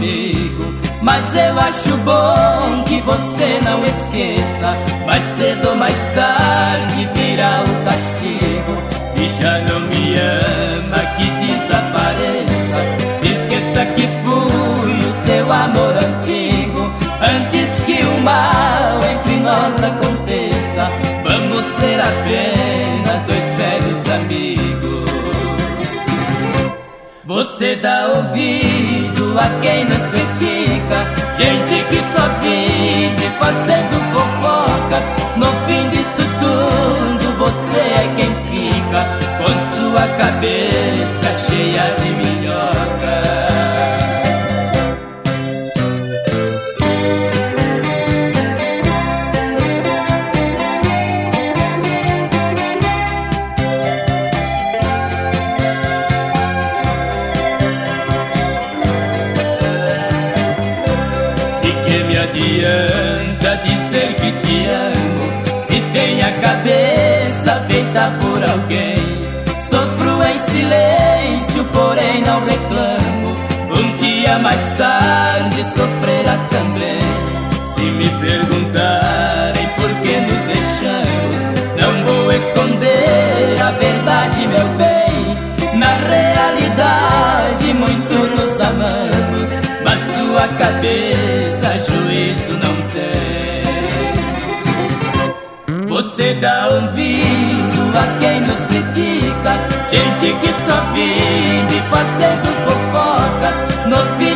comigo. Mas eu acho bom que você não esqueça, mais cedo ou mais tarde virá o castigo. Se já não me ama, que desapareça, esqueça que fui o seu amor antigo. Antes que o mal entre nós aconteça, vamos ser apenas dois velhos amigos. Você dá ouvido a quem nos critica, gente que só vive fazendo fofocas. No fim disso tudo você é quem fica com sua cabeça cheia de minhocas. Me adianta dizer que te amo, se tem a cabeça feita por alguém. Sofro em silêncio, porém não reclamo, um dia mais tarde sofrerás também. Se me perguntarem por que nos deixamos, não vou esconder a verdade, meu bem. Na realidade muito nos amamos, mas sua cabeça juízo não tem. Você dá ouvido a quem nos critica, gente que só vive fazendo fofocas. No fim